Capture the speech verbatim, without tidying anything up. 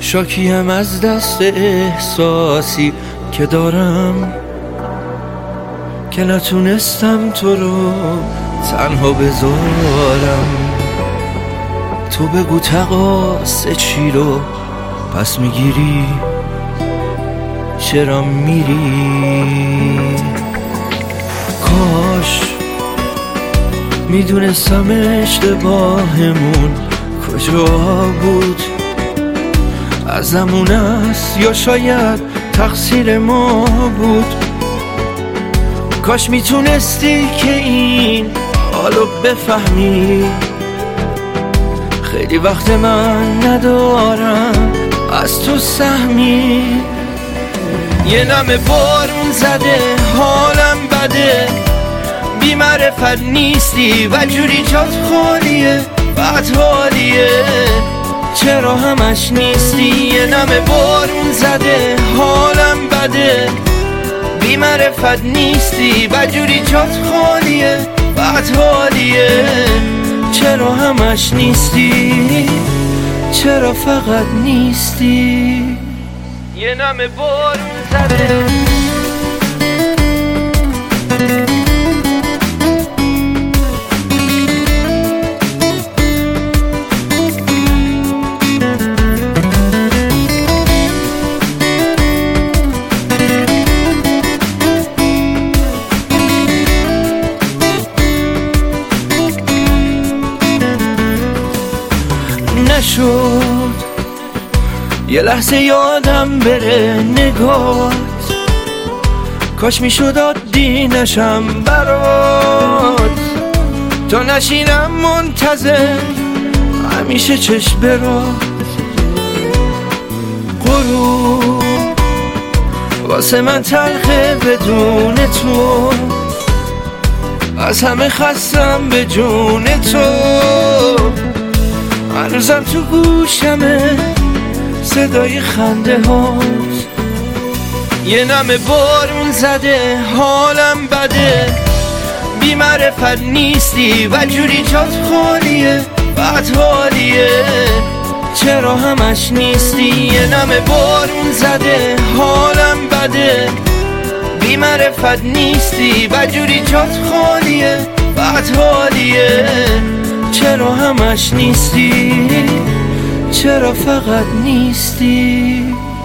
شاکیم از دست احساسی که دارم، که نتونستم تو رو تنها بذارم. تو بگو تقاص چی رو پس میگیری، چرا میری؟ کاش میدونستم اشتباهمون کجا بود، ازمون است یا شاید تقصیر ما بود. کاش میتونستی که این حالو بفهمی، خیلی وقت من ندارم از تو سهمی. یه نمه بارون زده حالم بده، بی معرفت نیستی و جوری جات خالیه، بد حالیه. چرا همش نیستی؟ یه نمه بارون زده حالم بده، بی معرفت نیستی و جوری جات خالیه، بد حالیه. چرا همش نیستی؟ چرا فقط نیستی؟ یه نمه بارون زده. نشد یه لحظه یادم بره نگات، کاش میشد عادی نشم برات، تا نشینم منتظر همیشه چشم برات. غروب واسه من تلخه بدون تو، از همه خستم به جون تو. هنوزم تو گوشمه صدای خنده هات. یه نمه بارون زده حالم بده، بی معرفت نیستی و جوری جات خالیه، بد حالیه. چرا همش نیستی؟ یه نمه بارون زده حالم بده، بی معرفت نیستی و جوری جات خالیه، بد حالیه. چرا همش نیستی؟ چرا فقط نیستی؟